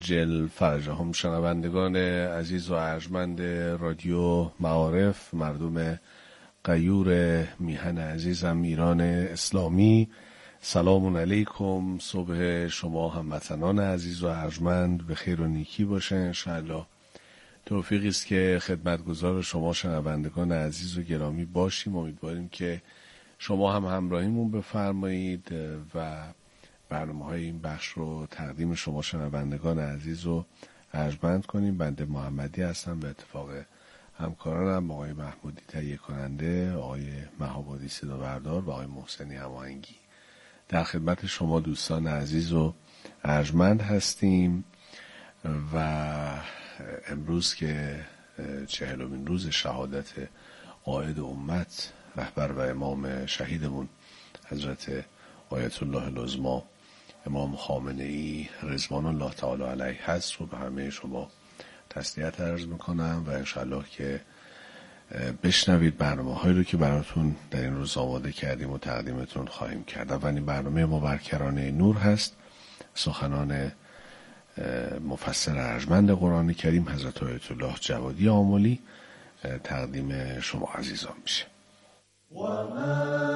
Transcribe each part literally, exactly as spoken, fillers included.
جل فرجهم. شنوندگان عزیز و ارجمند رادیو معارف، مردم غیور میهن عزیزم ایران اسلامی، سلام علیکم. صبح شما هموطنان عزیز و ارجمند به خیر و نیکی باشه انشاءالله. توفیقی است که خدمتگزار شما شنوندگان عزیز و گرامی باشیم. امیدواریم که شما هم همراهیمون بفرمایید و برنامه های این بخش رو تقدیم شما شنوندگان عزیز و ارجمند کنیم. بنده محمدی هستم، به اتفاق همکارانم آقای محمودی تهیه کننده، آقای مهابادی صدا بردار و آقای محسنی هماهنگی در خدمت شما دوستان عزیز و ارجمند هستیم. و امروز که چهلمین روز شهادت قائد امت، رهبر و امام شهیدمون حضرت آیت الله العظمی امام خامنه ای رضوان الله تعالی علیه هست رو به همه شما تسلیت عرض میکنم و انشالله که بشنوید برنامه هایی رو که براتون در این روز آماده کردیم و تقدیمتون خواهیم کرد. اولین برنامه ما بر کرانه نور هست، سخنان مفسر ارجمند قرآن کریم حضرت آیت الله جوادی آملی تقدیم شما عزیزان میشه. و ما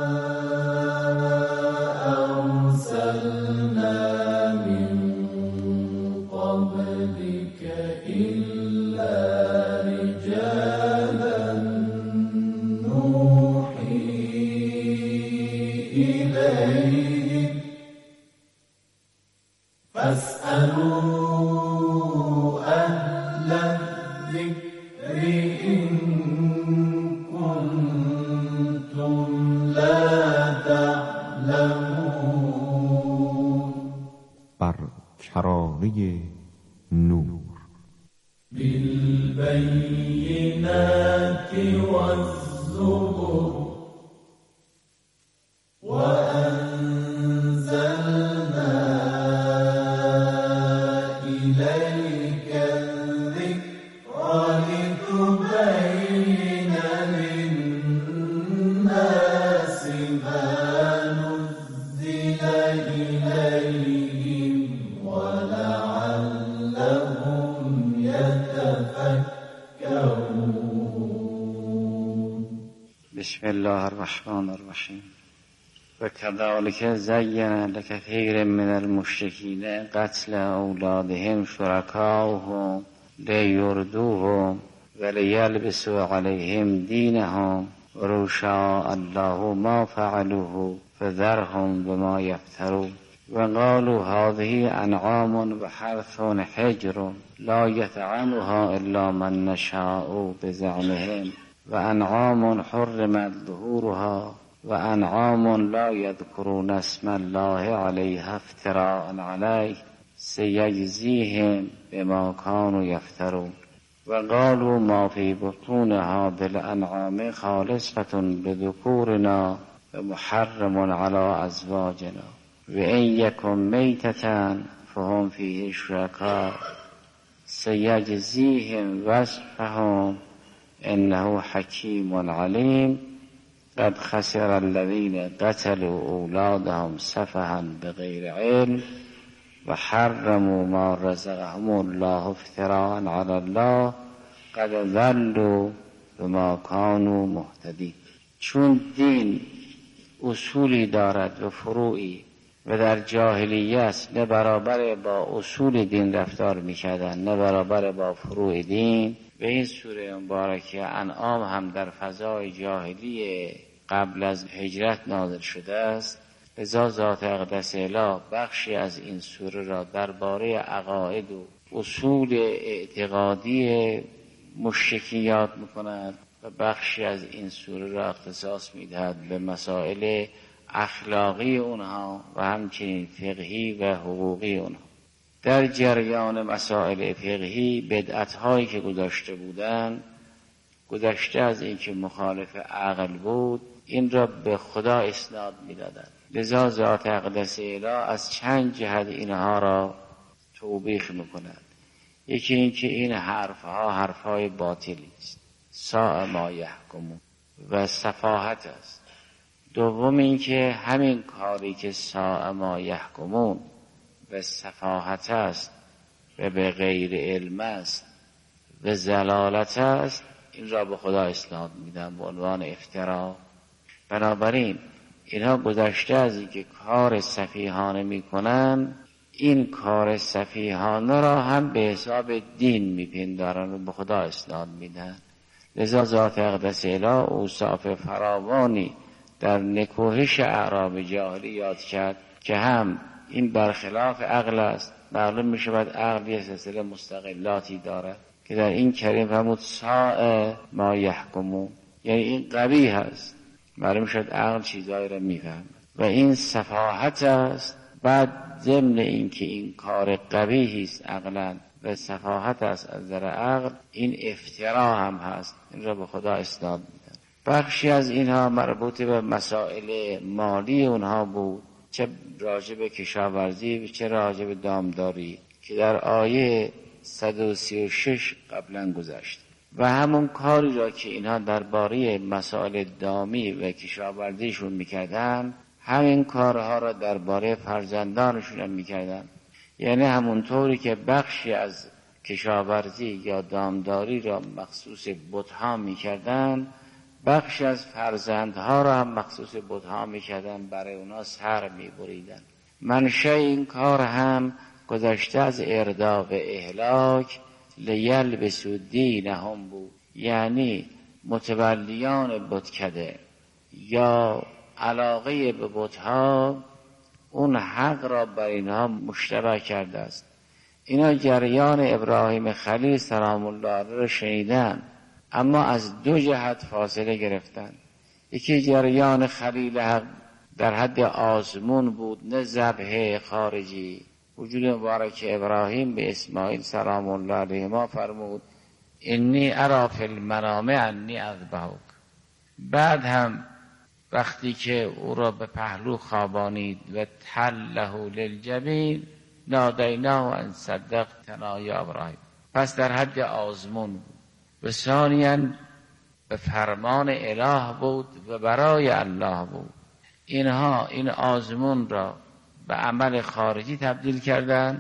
ارسلنا من قبلك الا رجالا نوحی الیهم فاسألوا اهل الذکر ان کنتم لا تعلمون. بر کرانه نور. بالبینات والزبر وأنزلنا إليك الذكر لتبين للناس ما نزل إليهم ولعلهم يتفكرون. بسم الله الرحمن الرحیم. و كذلك زين لكثير من المشركين قتل أولادهم شركاؤهم ليردوهم وليلبسوا عليهم دينهم ولو شاء الله ما فعلوه فذرهم بما يفترون. وقالوا هذه أنعام وحرث حجر لا يطعمها إلا من نشاء بزعمهم وأنعام حرمت ظهورها وأنعام لا يذكرون اسم الله عليها افتراء عليه سيجزيهم بما كانوا يفترون. وقالوا ما في بطونها بالأنعام خالصة لذكورنا ومحرم على أزواجنا وإن يكن ميتة فهم فيه شركاء سيجزيهم وصفهم إنه حكيم عليم. قد خسر الذين قتلوا أولادهم سفها بغير علم وحرموا ما رزقهم الله افتراء على الله قد ضلوا بما كانوا مهتدين. چون دین اصولی دارد و فروعی و در جاهلیت نه برابر با اصول دین رفتار میکردن نه برابر با فروع دین، به این سوره مبارکه انعام هم در فضای جاهلی قبل از هجرت نازل شده است. لذا ذات اقدس اله بخشی از این سوره را درباره عقاید و اصول اعتقادی مشرکیات میکند و بخشی از این سوره را اختصاص میدهد به مسائل اخلاقی اونها و همچنین فقهی و حقوقی اونها. در جریان مسائل فقهی بدعت‌هایی که گذاشته بودند، گذشته از این که مخالف عقل بود، این را به خدا اسناد می‌دادند. لذا ذات اقدس اله از چند جهت اینها را توبیخ می‌کند. یکی این که این حرفها حرفهای باطلی است، ساء ما یحکمون، و سفاهت است. دوم این که همین کاری که ساء ما یحکمون و سفاهت است و به غیر علم است و ضلالت است، این را به خدا اسناد میدن به عنوان افترا. بنابراین اینها گذشته از اینکه کار سفیهانه میکنن، این کار سفیهانه را هم به حساب دین میپندارن و به خدا اسناد میدن. لذا ذات اقدس اله اوصاف فراوانی در نکوهش اعراب جاهلی یاد کرد که هم این برخلاف عقل است. معلوم می شود عقل یه سلسله مستقلاتی دارد که در این کریم فرمود ساء ما یحکمون، یعنی این قبیح است. معلوم می شود عقل چیزایی را می فهمد و این سفاهت است. بعد ضمن این که این کار قبیحی است عقلا و سفاهت است از نظر عقل، این افترا هم هست. این را به خدا اسناد میدن. بخشی از اینها مربوط به مسائل مالی اونها بود، چه راجع به کشاورزی چه راجع به دامداری که در آیه صد و سی و شش قبلا گذشت. و همون کاری را که اینها درباره مسائل دامی و کشاورزیشون میکردن، همین کارها را درباره فرزندانشون هم میکردن. یعنی همونطوری که بخشی از کشاورزی یا دامداری را مخصوص بت‌ها میکردن، بخشی از فرزندها را هم مخصوص بت‌ها میکردن، برای اونا سر میبریدن. منشأ این کار هم گذشته از اردا و اهلاک لیلبسوا دینهم بود. یعنی متولیان بتکده یا علاقه به بت‌ها اون حق را بر اینها مشتبه کرده است. اینا جریان ابراهیم خلیل سلام الله علیه را شنیدن، اما از دو جهت فاصله گرفتن. یکی جریان خلیل حق در حد آزمون بود، نه ذبح خارجی. وجود مبارک ابراهیم به اسماعیل سلام الله علیه ما فرمود انی اری فی المنام انی اذبحک. بعد هم وقتی که او را به پهلو خوابانید و تله للجبین نادیناه ان صدقتنا یا ابراهیم، پس در حد آزمون بود. و ثانیاً به فرمان اله بود و برای الله بود. اینها این آزمون را به عمل خارجی تبدیل کردن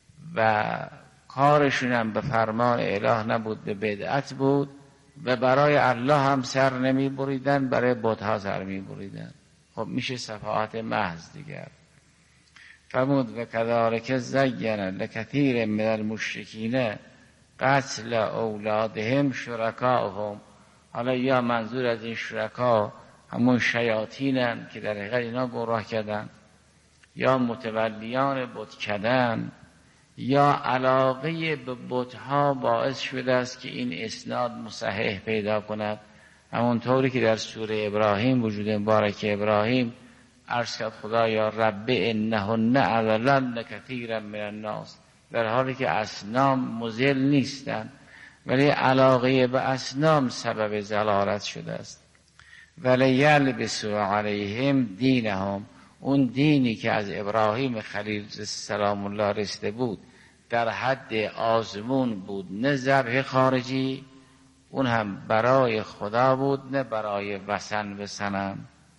و کارشون هم به فرمان اله نبود، به بدعت بود و برای الله هم سر نمی بریدن، برای بت‌ها سر می بریدن. خب میشه سفاهت محض دیگر. فرمود و کذالک زین لکثیر من المشرکین قتل اولادهم شرکاهم. حالا یا منظور از این شرکا همون شیاطینن که در حقیقت اینا گمراه کردن، یا متولیان بت کدن، یا علاقه به بت‌ها باعث شده است که این اسناد مصحح پیدا کند. همونطوری که در سوره ابراهیم وجود مبارک ابراهیم عرض کرد خدایا رب انهن اضللن کثیرا من الناس، در حالی که اصنام مضل نیستند ولی علاقه به اصنام سبب ضلالت شده است. ولیلبسوا علیهم دینهم، اون دینی که از ابراهیم خلیل سلام الله رسیده بود در حد آزمون بود، نه ذبح خارجی، اون هم برای خدا بود نه برای وثن و صنم.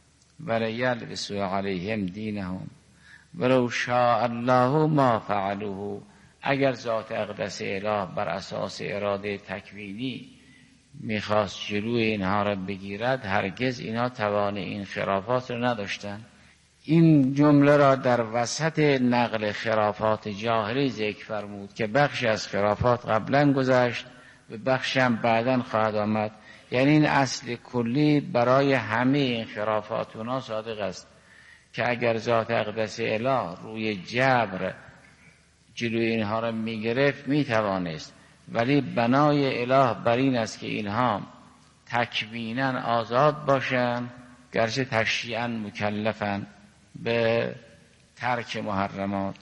ولیلبسوا علیهم دینهم ولو شاء الله ما فعلوه. اگر ذات اقدس اله بر اساس اراده تکوینی میخواست جلوی اینها را بگیرد، هرگز اینها توان این خرافات را نداشتن. این جمله را در وسط نقل خرافات جاهلی ذکر فرمود که بخشی از خرافات قبلا گذشت و بخشی هم بعدا خواهد آمد. یعنی این اصل کلی برای همه این خرافات اونا صادق است که اگر ذات اقدس اله روی جبر جلوی اینها را میگرفت میتوانست، ولی بنای اله بر این است که اینها تکوینا آزاد باشند، گرچه تشریعا مکلفن به ترک محرمات.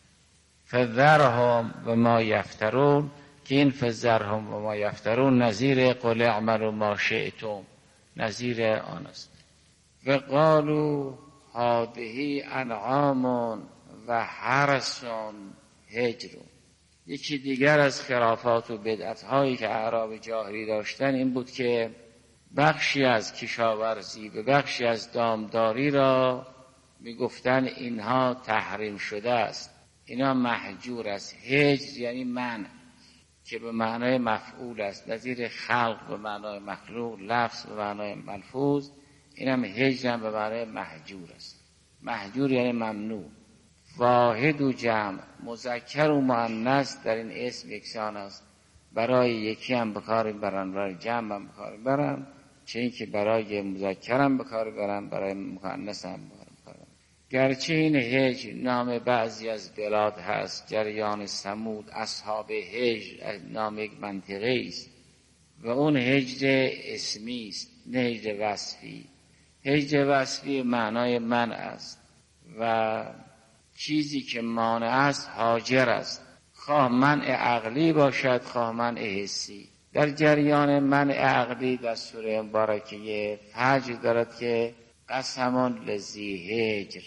فذرهم و ما یفترون، که این فذرهم و ما یفترون نظیر قل اعملوا ما شئتم، نظیر آن است. و قالوا هذه انعام و حرث هجر. یکی دیگر از خرافات و بدعت‌هایی که اعراب جاهلی داشتن این بود که بخشی از کشاورزی و بخشی از دامداری را میگفتن اینها تحریم شده است اینا محجور است. هجر یعنی منع که به معنای مفعول است، نظیر خلق به معنای مخلوق، لفظ به معنای ملفوظ، اینم هجر هم به معنای محجور است. محجور یعنی ممنوع. واحد و جمع، مذکر و مؤنث در این اسم یکسان است. برای یکی هم به کار برن، برای جمع هم به کار برن، چه این که برای مذکر هم به کار برن، برای مؤنث هم به کار برن. گرچه این هجر نام بعضی از بلاد هست، جریان ثمود اصحاب هجر نام یک منطقه است و اون هجر اسمی است نه هجر وصفی. هجر وصفی معنای منع است و چیزی که مانع است هاجر است، خواه منع عقلی باشد خواه منع حسی. در جریان منع عقلی در سوره مبارکه فجر دارد که قسمون لذی هجر.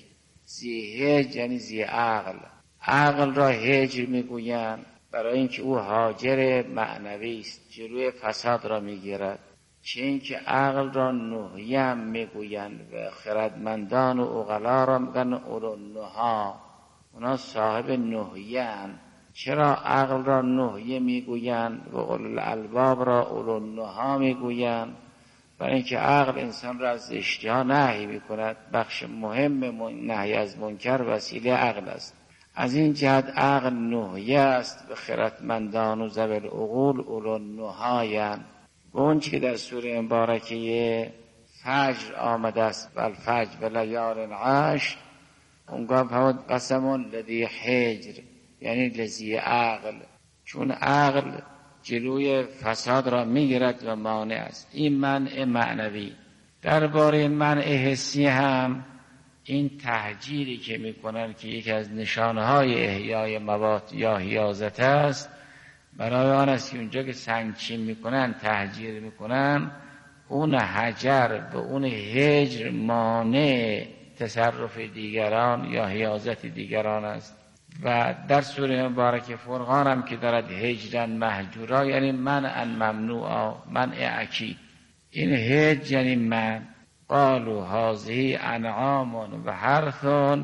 ذی هجر یعنی ذی عقل. عقل را هجر میگویند برای اینکه او هاجر معنوی است، جلوی فساد را میگیرد. چه اینکه عقل را نهیم میگویند و خردمندان و عقلا را میگن اولوالنها، اونا صاحب نهیان. چرا عقل را نهیه میگویند و اولوالالباب را اولوالنها میگویند؟ برای اینکه عقل انسان را از اشتها نهی میکند. بخش مهم نهی از منکر وسیله عقل است. از این جهت عقل نهیه است و خردمندان و ذوی العقول اولوالنهایند. و اون که در سوره مبارکه فجر آمده است، والفجر و لیال عشر، اونگاه فرمود قسم لذی حجر یعنی لذی عقل، چون عقل جلوی فساد را میگیرد و مانع است. این منع معنوی. درباره منع حسی هم این تهجیری که میکنن که یکی از نشانهای احیای موات یا حیازت است، برای آن است که اونجا که سنگچین میکنن تهجیر میکنن، اون حجر به اون هجر مانع تصرف دیگران یا حیازت دیگران است. و در سوره مبارک فرقان هم که دارد هجرن محجورا یعنی منعا ممنوعا، منع اکید. این هجر یعنی من. قالوا هذه انعام و حرث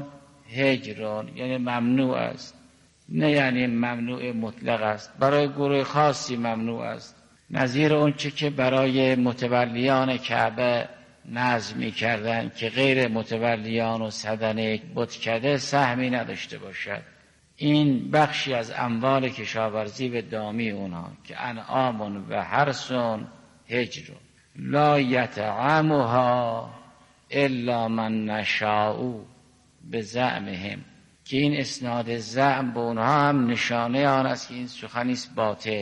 هجرون یعنی ممنوع است، نه یعنی ممنوع مطلق است، برای گروه خاصی ممنوع است. نظیر اون چه که برای متولیان کعبه نظم می کردن که غیر متولیان و صدنه بتکده سهمی نداشته باشد. این بخشی از اموال کشاورزی و دامی اونها که انعام و حرثون هجرون لا یطعمها الا من نشاء بزعمهم، که این اسناد زعم به اونها هم نشانه آن است که این سخنی است باطل.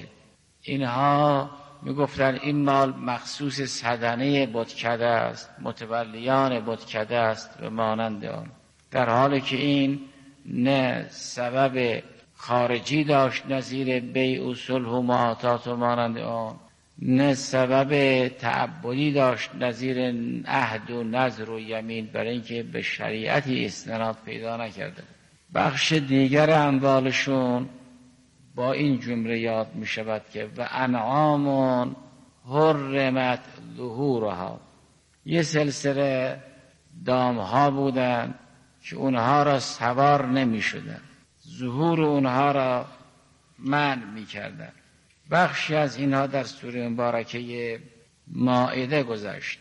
اینها میگفتن این مال مخصوص صدنه بتکده است، متولیان بتکده است و مانند آن، در حالی که این نه سبب خارجی داشت نظیر بیع و صلح و معاطات و مانند آن، نه سبب تعبدی داشت نظیر عهد و نذر و یمین، برای اینکه به شریعتی استناد پیدا نکرده. بخش دیگر اموالشون با این جمله یاد می شود که و انعام حرمت ظهورها، یه سلسله دامها بودن که اونها را سوار نمی شدن، ظهور اونها را منع می کردن. بخشی از اینها در سوره مبارکه مائده گذشت.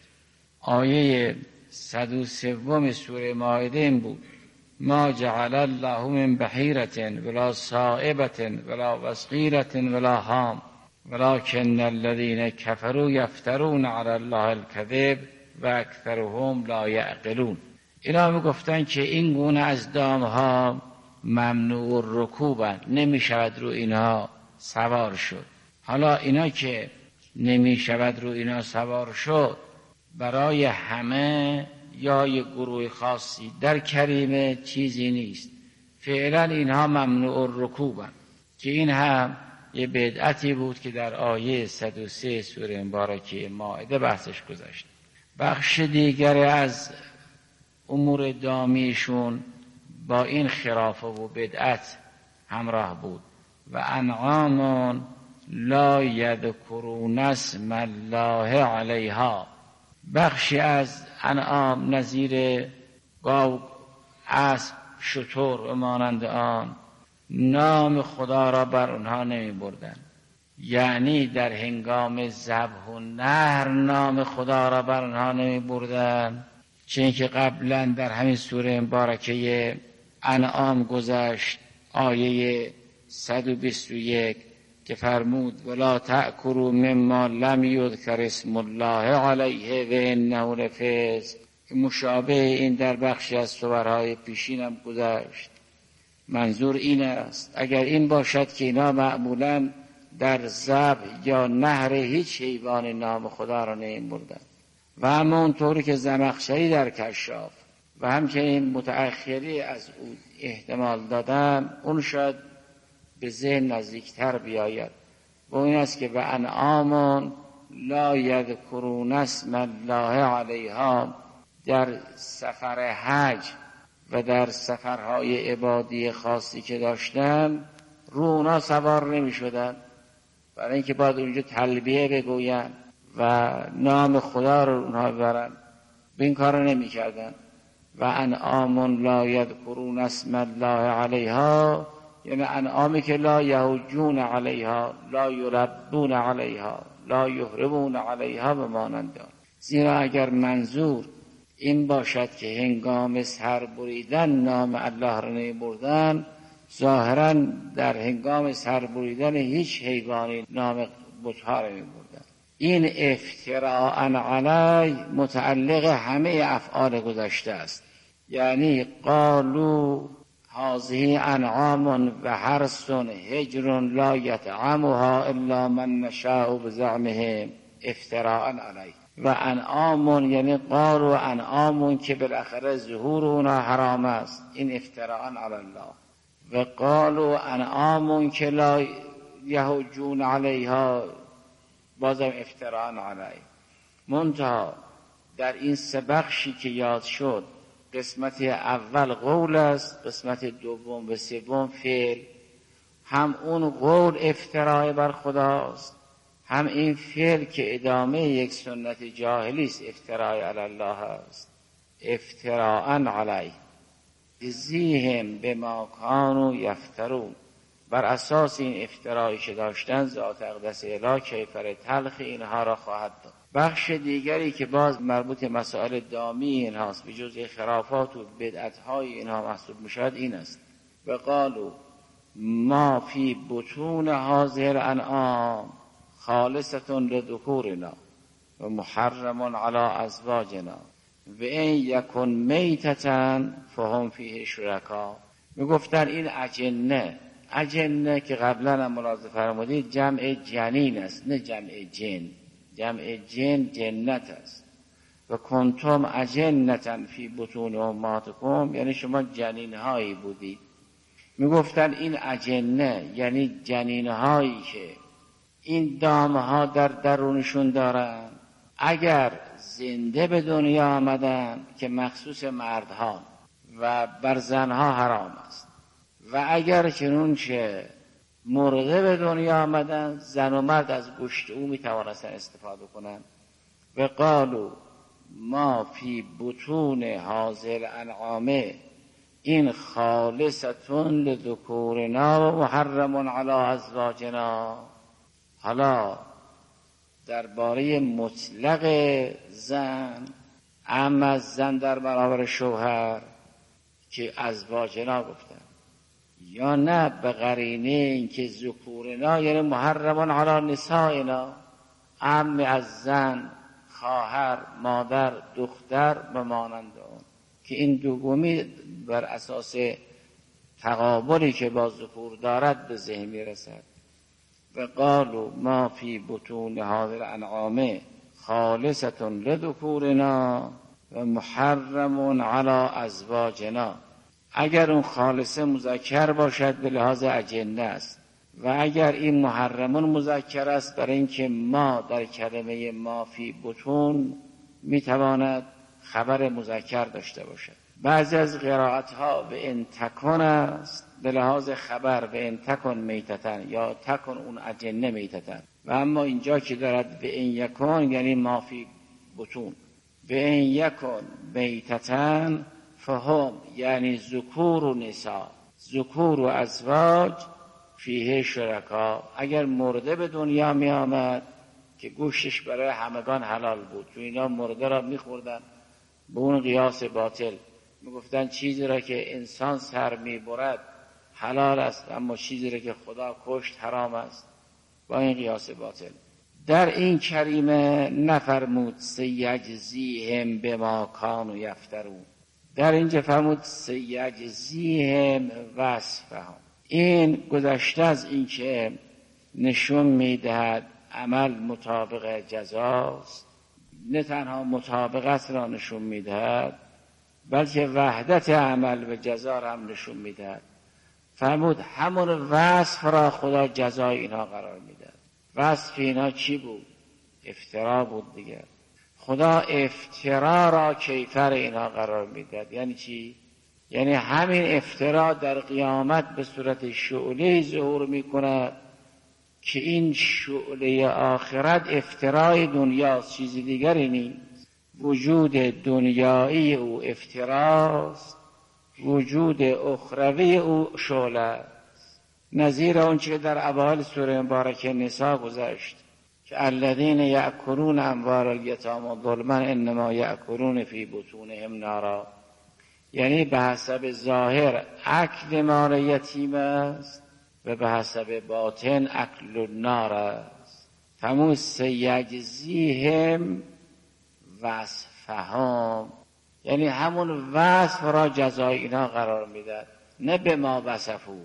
آیه صد و سوم سوره مائده این بود: ما جعل الله من بحیرة ولا صائبة ولا وصغیرة ولا هام ولكن الذين كفروا يفترون على الله الكذب و اکثرهم لا یعقلون. اینا می گفتن که این گونه از دامها ممنوع الرکوبن، نمی شود رو اینها سوار شد. حالا اینا که نمی شود رو اینا سوار شد، برای همه یا یک گروه خاصی در کریمه چیزی نیست. فعلا اینها ممنوع الرکوبن، که این هم یه بدعتی بود که در آیه صد و سه سوره مبارکه مائده بحثش گذشت. بخش دیگر از امور دامیشون با این خرافه و بدعت همراه بود. و انعام لا یذکرون اسم الله علیها، بخشی از انعام نظیر گاو، اسب، شتر و مانند آن نام خدا را بر اونها نمی بردن. یعنی در هنگام ذبح و نحر نام خدا را بر اونها نمی بردن، چون که قبلا در همین سوره مبارکه انعام گذشت، آیه صد و بیست و یک که فرمود ولا تأکلوا مما لم یذکر اسم الله علیه و انه لفسق، که مشابه این در بخشی از سورهای پیشین هم گذشت. منظور این است اگر این باشد که اینا معمولا در ذبح یا نحر هیچ حیوان نام خدا را نمی بردن، و همونطوری که زمخشری در کشاف و همچنین متأخری از او احتمال دادن، اون شاید به ذهن نزدیکتر بیاید. و این است که و انعام لا یذکرون اسم الله علیها، در سفر حج و در سفرهای عبادی خاصی که داشتن رو اونا سوار نمی شدن، برای اینکه باید اونجا تلبیه بگوین و نام خدا رو اونها ببرن، به این کار نمی کردن. و انعام لا یذکرون اسم الله علیها، یعنی انعامی که لا یهجون علیها، لا یربون علیها، لا یحرمون علیها به مانند آن. زیرا اگر منظور این باشد که هنگام سر بریدن نام الله را نمی بردن، ظاهرا در هنگام سر بریدن هیچ حیوانی نام بت‌ها را نمی بردن. این افتراء علی متعلق همه افعال گذشته است. یعنی قالوا هذه انعام و حرث هجر لا یطعمها الا من نشاء بزعمهم افتراء علی. و انعام یعنی قالوا انعام که بالاخره ظهور اونها حرام است، این افتراء علی الله. و قالوا انعام که لا یهجون علیها، بازم افتراء علی. منتها در این سه بخشی که یاد شد، قسمت اول قول است، قسمت دوم و سوم فعل. هم اون قول افتراء بر خداست، هم این فعل که ادامه یک سنت جاهلی است افتراء علی الله است. افتراء علی جزیهم بما کانوا یفترون، بر اساس این افترایی که داشتن ذات اقدس الهی کیفر تلخ اینها را خواهد داد. بخش دیگری که باز مربوط مسائل دامی اینهاست، به جز خرافات و بدعت‌های اینها محسوب میشود، این است و قالوا ما فی بطون هذه الانعام خالصة لذکورنا و محرم علی ازواجنا و این یکن میتة فهم فیه شرکا. میگفتن این اجنه، اجنه که قبلا هم ملاحظه فرمودید جمع جنین است، نه جمع جن. جمع جن جنت است. و کنتم اجنة فی بطون امهاتکم، یعنی شما جنین هایی بودید. میگفتن این اجنه یعنی جنین هایی که این دامه ها در درونشون دارن، اگر زنده به دنیا آمدن که مخصوص مردها و بر زنها حرام است، و اگر چنونچه مرده به دنیا آمدن، زن و مرد از گوشت او میتوانستن استفاده کنن. و قالوا ما فی بطون هذه الانعام این خالصتون لذکورنا و محرم علی ازواجنا. حالا درباره مطلق زن، اما از زن در برابر شوهر که ازواجنا گفتن، یا نه به قرینه اینکه ذکورنا یعنی محرم علی نسائنا، عم از زن، خواهر، مادر، دختر به مانند اون، که این دومی بر اساس تقابلی که با ذکور دارد به ذهن میرسد. و قالوا ما فی بطون هذه الانعام خالصة لذکورنا و محرم علی ازواجنا. اگر اون خالصه مذکر باشد به لحاظ اجنه است، و اگر این محرمون مذکر است برای اینکه ما در کلمه ما فی بطون میتواند خبر مذکر داشته باشد. بعضی از قرائت ها به ان تکن است به لحاظ خبر، به ان تکن میتتن یا تکن اون اجنه میتتن، و اما اینجا که دارد به ان یکن یعنی ما فی بطون، به ان یکن میتتن فهم یعنی ذکور و نساء، ذکور و ازواج فیه شرکا. اگر مرده به دنیا می آمد که گوشتش برای همگان حلال بود، چون اینا مرده را می خوردن به اون قیاس باطل، می گفتن چیزی را که انسان سر می برد حلال است، اما چیزی را که خدا کشت حرام است، با این قیاس باطل. در این کریمه نفرمود سیجزیهم بما کانوا یفترون، در اینجا فرمود سیجزیهم وصفهم. این گذشته از این که نشون میدهد عمل مطابق جزاست، نه تنها مطابقت را نشون میدهد بلکه وحدت عمل به جزا را هم نشون میدهد. فرمود همون وصف را خدا جزای اینها قرار میدهد. وصف اینا چی بود؟ افترا بود دیگه. خدا افترا را کیفر اینها قرار میدهد. یعنی چی؟ یعنی همین افترا در قیامت به صورت شعله ظهور میکند که این شعله آخرت افترای دنیاست، چیزی دیگری نیست. وجود دنیایی او افتراست، وجود اخروی او شعله است. نظیر اون چه در اوایل سوره مبارکه نساء گذشت که الذین یأکلون اموال الیتامی ظلما انما یأکلون فی بطونهم نارا، یعنی به حسب ظاهر اکل مال یتیم است و به حسب باطن اکل النار است. فمو سیجزیهم وصفهم، یعنی همون وصف را جزای اینا قرار میداد، نه به ما وصفو.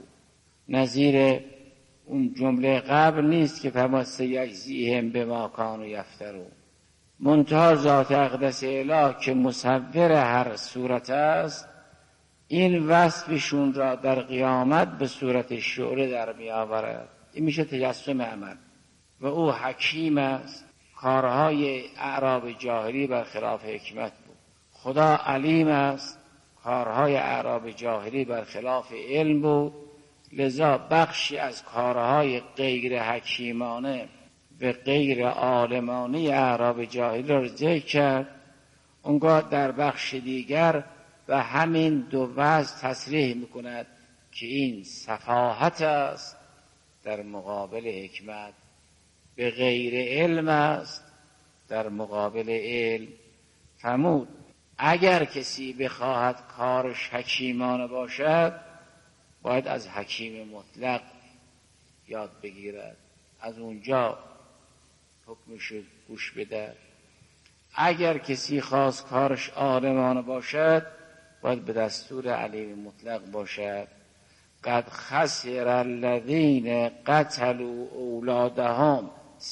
نظیر اون جمله قبل نیست که فرمود سیجزیهم بما کانوا یفترون. منتها ذات اقدس اله که مصور هر صورت است، این وصفشون را در قیامت به صورت شعله در می آورد. این میشه تجسم عمل. و او حکیم است. کارهای اعراب جاهلی برخلاف حکمت بود. خدا علیم است. کارهای اعراب جاهلی برخلاف علم بود. لذا بخشی از کارهای غیر حکیمانه و غیر عالمانه اعراب جاهلی را ذکر کرد. اونگاه در بخش دیگر و همین دو وجه تصریح میکند که این سفاهت است در مقابل حکمت، به غیر علم است در مقابل علم. فرمود اگر کسی بخواهد کارش حکیمانه باشد باید از حکیم مطلق یاد بگیرد، از اونجا حکمش گوش بده. اگر کسی خواست کارش عالمانه باشد باید به دستور علیم مطلق باشد. قد خسر الذین قتلوا اولادهم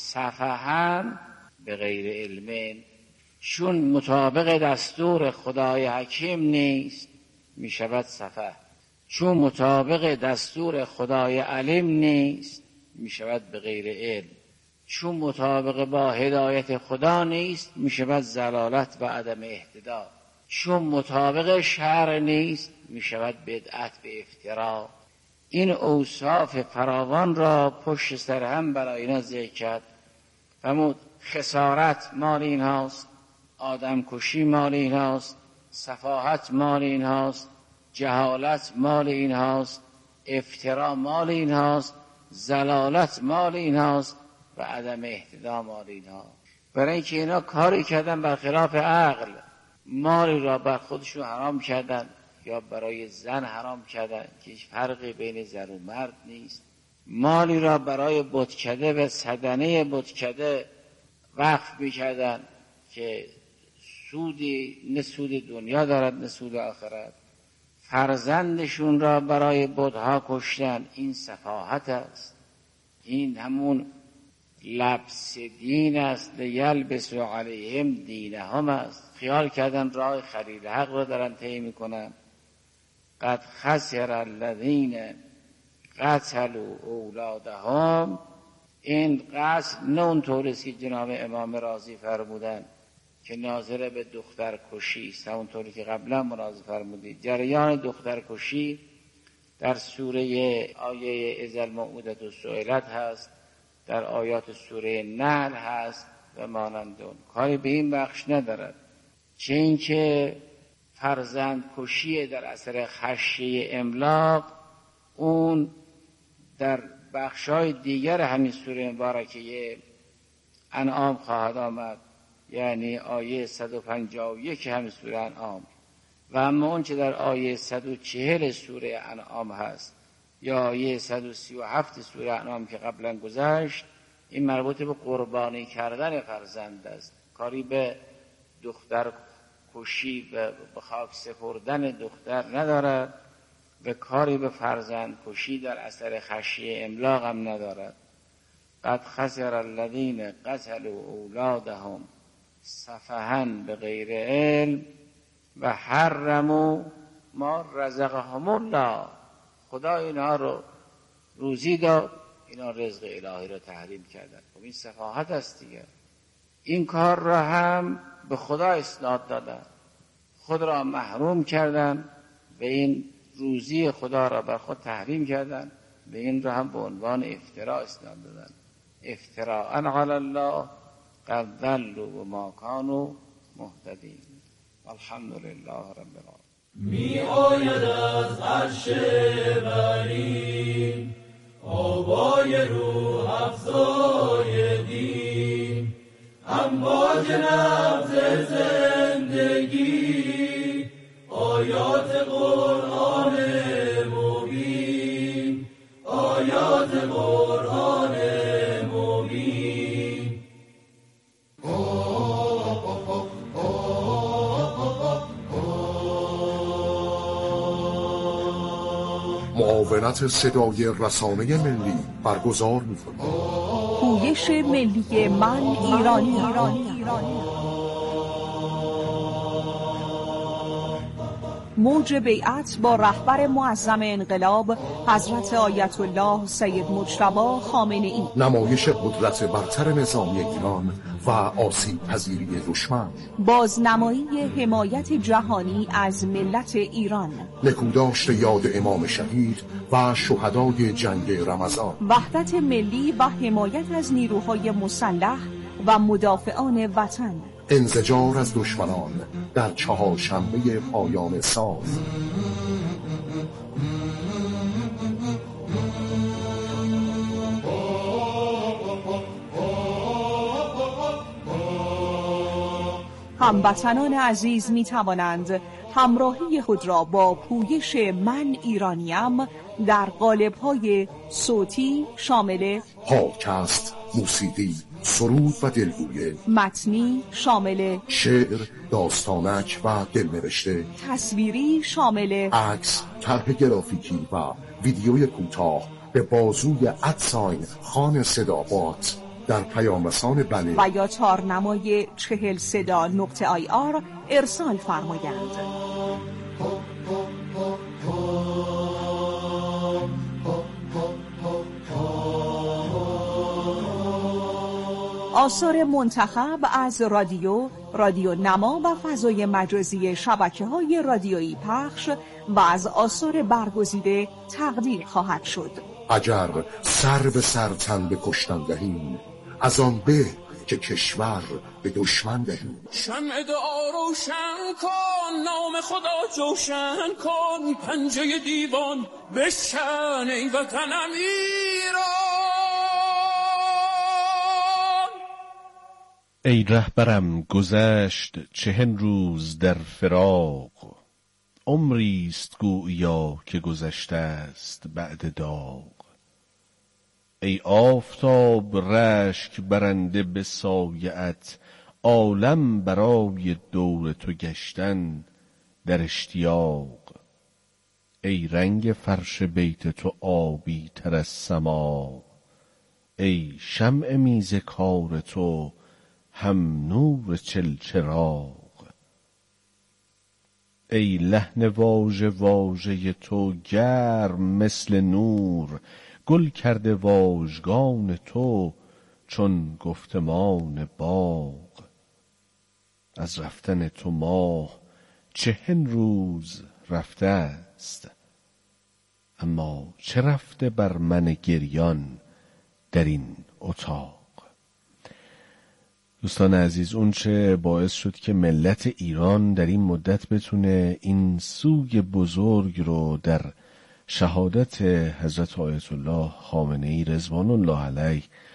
سفها بغیر علم، چون مطابق دستور خدای حکیم نیست می شود سفه، چون مطابق دستور خدای علیم نیست می شود بغیر علم، چون مطابق با هدایت خدا نیست می شود ضلالت و عدم اهتداء، چون مطابق شرع نیست می شود بدعت و افترا. این اوصاف فراوان را پشت سر هم برای اینا ذکر کرد. فرمود خسارت مال این هاست، آدم کشی مال این هاست، سفاهت مال این هاست، جهالت مال این هاست، افترا مال این هاست، ضلالت مال این هاست و عدم اهتداء مال این هاست. برای اینکه اینا کاری کردن برخلاف عقل، مالی را بر خودشون حرام کردن یا برای زن حرام کردن که هیچ فرقی بین زن و مرد نیست. مالی را برای بتکده و صدنه بتکده وقف میکردن که سودی نه سود دنیا دارد نه سود آخرت. فرزندشون را برای بتها کشتن. این سفاهت است. این همون لبس دین است. لیلبسوا علیهم دینهم است. خیال کردن راه خلیل حق رو دارن طی میکنن. قد خسر الذین قتلوا اولادهم. این قتل نه اون طور است که جناب امام رازی فرمودن که ناظر به دختر کشی است، اون طوری که قبلا ملاحظه فرمودید. جریان دختر کشی در سوره آیه اذا الموءودة سئلت هست، در آیات سوره نحل هست و مانند اون. کاری به این بخش ندارد. چه این که فرزند کشی در اثر خشیه املاق اون در بخشای دیگر همین سوره مبارکه انعام خواهد آمد، یعنی آیه صد و پنجاه و یک همین سوره انعام. و اما اون چه در آیه صد و چهل سوره انعام هست یا آیه صد و سی و هفت سوره انعام که قبلا گذشت، این مربوط به قربانی کردن فرزند است. کاری به دختر کشی و به خاک سپردن دختر ندارد و کاری به فرزند کشی در اثر خشیه املاق هم ندارد. قد خسر الذین قتلوا اولادهم سفها بغیر علم و حرموا ما رزقهم الله. خدا اینها رو روزی داد، اینا رزق الهی رو تحریم کردن. خب این سفاهت است دیگه. این کار را هم به خدا اسناد دادن، خود را محروم کردن، به این روزی خدا را بر خود تحریم کردن، به این را هم به عنوان افترا اسناد دادن. افتراء علی الله قد ضلوا و ما کانوا مهتدین. الحمدلله رب العالمین. می آید از عرش برین آوای روح افزای دین، امواج نبض زندگی، آیات قرآن مبین، آیات قرآن مبین. معاونت صدای رسانه ملی برگزار می‌کند. پویش ملی من ایرانی ایرانی موج بیعت با رهبر معظم انقلاب حضرت آیت الله سید مجتبی خامنه‌ای. نمایش قدرت برتر نظامی ایران و آسیب پذیری دشمن. بازنمایی حمایت جهانی از ملت ایران. نکوداشت یاد امام شهید و شهدای جنگ رمضان. وحدت ملی و حمایت از نیروهای مسلح و مدافعان وطن. انزجار از دشمنان در چهارشنبه پایان سال. هموطنان عزیز می توانند همراهی خود را با پویش من ایرانیم در قالب‌های صوتی شامل پادکست، موسیقی، سرود و دلگویه، متنی شامل شعر، داستانک و دلنوشته، تصویری شامل عکس، طرح گرافیکی و ویدیوی کوتاه به بازوی ادساین خان صدابات در پیام رسان بله و یا تارنمای چهل صدا نقطه آی آر ارسال فرمایند. آثار منتخب از رادیو، رادیو نما و فضای مجازی شبکه‌های رادیویی پخش و از آثار برگزیده تقدیر خواهد شد. اگر سر به سر تن به کشتن دهیم، از آن به که کشور به دشمن دهیم. شمع دعا روشن کن، نام خدا جوشن کن، پنجه دیوان بشکن ای وطنم ایران. ای رهبرم گذشت چهن روز در فراق، عمریست گویا که گذشته است بعد داغ. ای آفتاب رشک برنده به سایه‌ات، عالم برای دور تو گشتن در اشتیاق. ای رنگ فرش بیت تو آبی تر از سما، ای شمع میز کار تو هم نور چلچراغ. ای لحن واژه واژه تو گرم مثل نور، گل کرده واژگان تو چون گفتمان باغ. از رفتن تو ماه چهن روز رفته است، اما چه رفته بر من گریان در این اتاق. دوستان عزیز، اون چه باعث شد که ملت ایران در این مدت بتونه این سوگ بزرگ رو در شهادت حضرت آیت الله خامنه ای رضوان الله علیه